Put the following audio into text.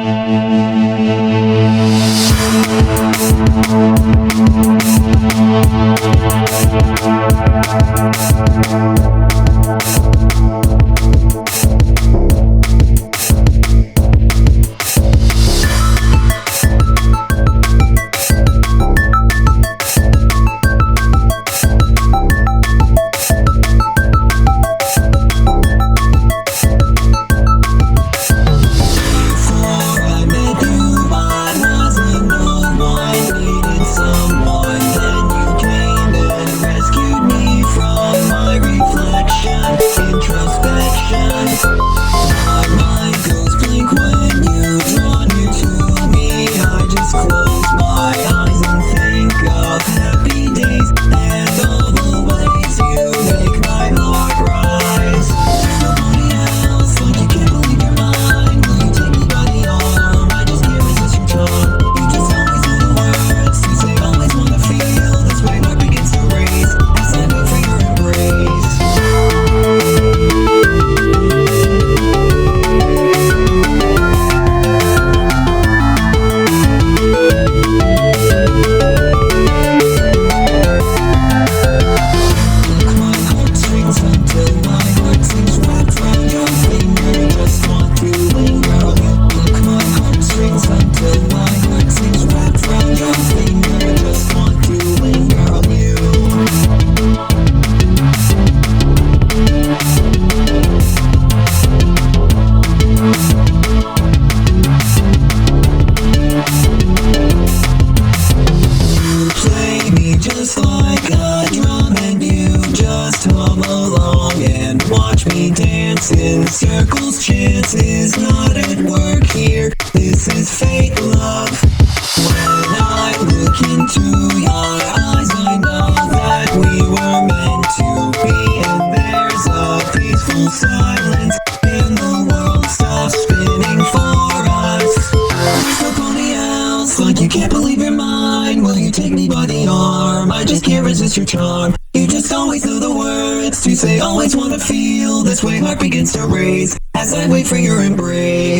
Just like a drum, and you just hum along and watch me dance in circles. Chance is not at work here, this is fake love. When I look into your eyes, I know that we were meant to be, and there's a peaceful silence and the world stops spinning for us. There's nobody else, like you can't believe you're mine. Will you take me by the arm? I just can't resist your charm. You just always know the words to say, always wanna feel this way. Heart begins to race as I wait for your embrace.